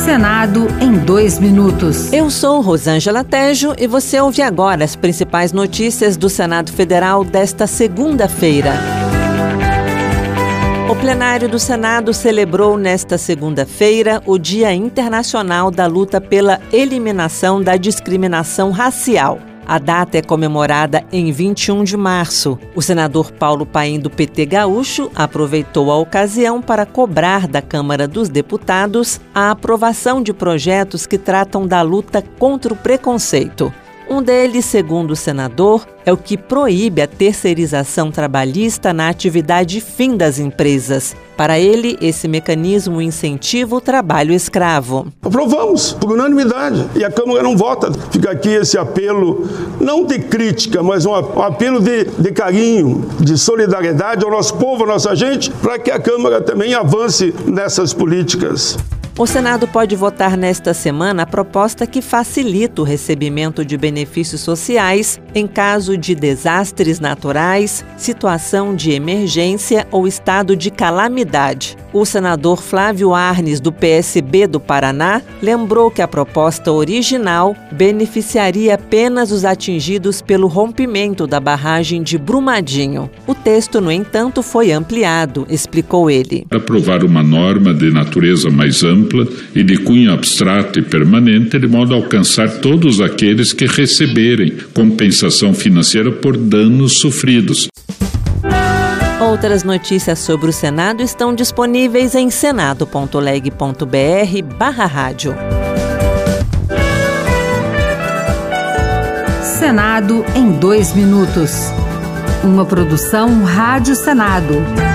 Senado em 2 minutos. Eu sou Rosângela Tejo e você ouve agora as principais notícias do Senado Federal desta segunda-feira. O plenário do Senado celebrou nesta segunda-feira o Dia Internacional da Luta pela Eliminação da Discriminação Racial. A data é comemorada em 21 de março. O senador Paulo Paim, do PT gaúcho, aproveitou a ocasião para cobrar da Câmara dos Deputados a aprovação de projetos que tratam da luta contra o preconceito. Um deles, segundo o senador, é o que proíbe a terceirização trabalhista na atividade fim das empresas. Para ele, esse mecanismo incentiva o trabalho escravo. Aprovamos, por unanimidade, e a Câmara não vota. Fica aqui esse apelo, não de crítica, mas um apelo de carinho, de solidariedade ao nosso povo, à nossa gente, para que a Câmara também avance nessas políticas. O Senado pode votar nesta semana a proposta que facilita o recebimento de benefícios sociais em caso de desastres naturais, situação de emergência ou estado de calamidade. O senador Flávio Arnes, do PSB do Paraná, lembrou que a proposta original beneficiaria apenas os atingidos pelo rompimento da barragem de Brumadinho. O texto, no entanto, foi ampliado, explicou ele. Aprovar uma norma de natureza mais ampla e de cunho abstrato e permanente, de modo a alcançar todos aqueles que receberem compensação financeira por danos sofridos. Outras notícias sobre o Senado estão disponíveis em senado.leg.br/rádio. Senado em 2 minutos. Uma produção Rádio Senado.